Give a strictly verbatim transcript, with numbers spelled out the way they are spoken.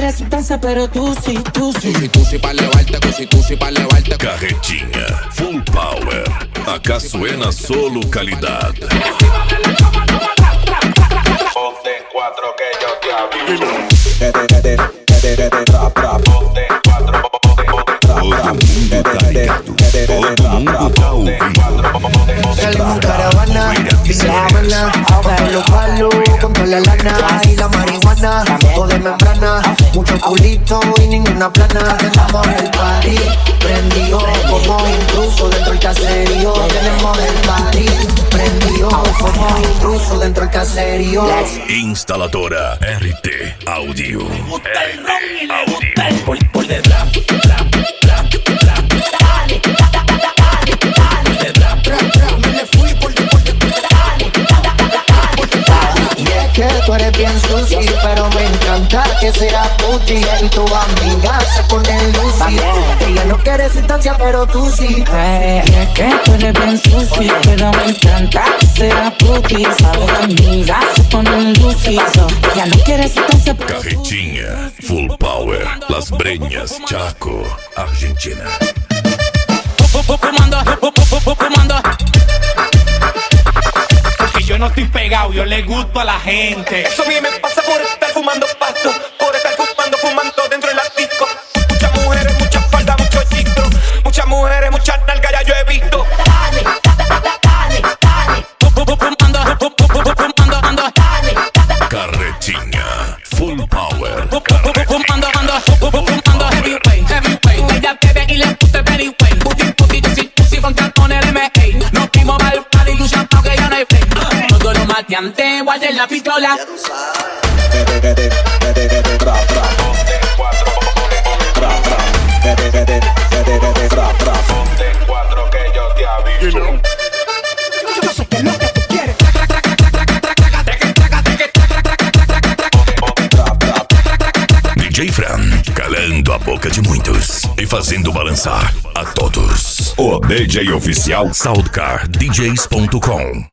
quieres sustancia, pero tú sí, tú sí. Tú sí, tú sí pa' levarte, tú sí, tú sí pa' levarte. Carretinha Full Power. Acá suena solo calidad. Ponte cuatro que yo te aviso. Ponte cuatro. Todo mundo tá ligado. Todo mundo tá ouvindo. Salimos caravana, dice la Habana, caen los palos con toda la lana y la marihuana, todo de membrana, mucho culito y ninguna plana. Tenemos el party prendido como intruso dentro del caserío. Tenemos el party prendido como intruso dentro del caserío. Instaladora R T Audio. Le gusta el ron y le gusta el por, por detrás. Que tú eres bien sushi, pero me encanta que sea puti. Y tu amiga se pone lucy. Ella no quiere sustancia, pero tú sí. Hey, es que tú eres bien sushi, pero me encanta que sea puti. Sabes, amiga, se pone lucy. Ya no quieres sustancia, pero tú sí. Carretinha Full Power. Las Breñas, Chaco, Argentina. Fumando, fumando. Que yo no estoy pegado, yo le gusto a la gente. Eso a mí me pasa por estar fumando pasto, por estar fumando, fumando dentro del disco. Muchas mujeres, muchas faldas, muchos chistros. Muchas mujeres, muchas nalgas, ya yo he visto. Dale, dale, dale. Fumando, fumando, ando. Carretinha Full Power. Fumando, ando, fumando heavyweight, heavyweight. Ella bebe y le puse very way. Puti, puti, pussy, pussy, con cartones M A. Nos fuimos mal party, un champán que ya no hay fe. Todo lo mateante, guarden la pistola. Ponte cuatro. Ponte cuatro que yo te aviso. Yo sé que es lo que tú quieres. D J Fran, calando a boca de muitos e fazendo balançar a todos. O D J oficial Soundcar D Js ponto com.